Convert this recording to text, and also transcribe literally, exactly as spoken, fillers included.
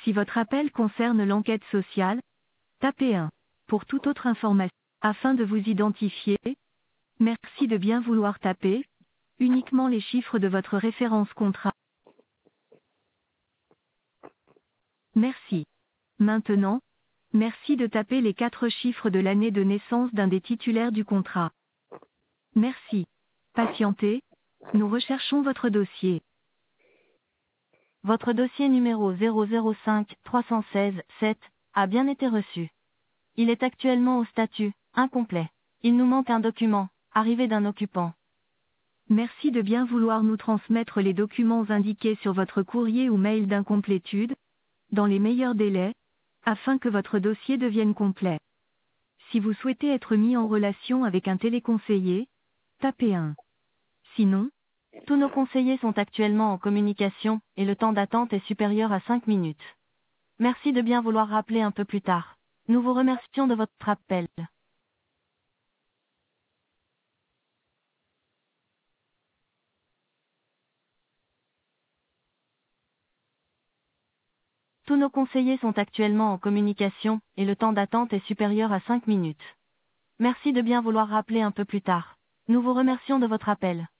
Si votre appel concerne l'enquête sociale, tapez un. Pour toute autre information, afin de vous identifier, merci de bien vouloir taper uniquement les chiffres de votre référence contrat. Merci. Maintenant, merci de taper les quatre chiffres de l'année de naissance d'un des titulaires du contrat. Merci. Patientez, nous recherchons votre dossier. Votre dossier numéro zéro zéro cinq trois un six sept a bien été reçu. Il est actuellement au statut incomplet. Il nous manque un document, arrivé d'un occupant. Merci de bien vouloir nous transmettre les documents indiqués sur votre courrier ou mail d'incomplétude, dans les meilleurs délais, afin que votre dossier devienne complet. Si vous souhaitez être mis en relation avec un téléconseiller, tapez un. Sinon, tous nos conseillers sont actuellement en communication, et le temps d'attente est supérieur à cinq minutes. Merci de bien vouloir rappeler un peu plus tard. Nous vous remercions de votre appel. Tous nos conseillers sont actuellement en communication, et le temps d'attente est supérieur à cinq minutes. Merci de bien vouloir rappeler un peu plus tard. Nous vous remercions de votre appel.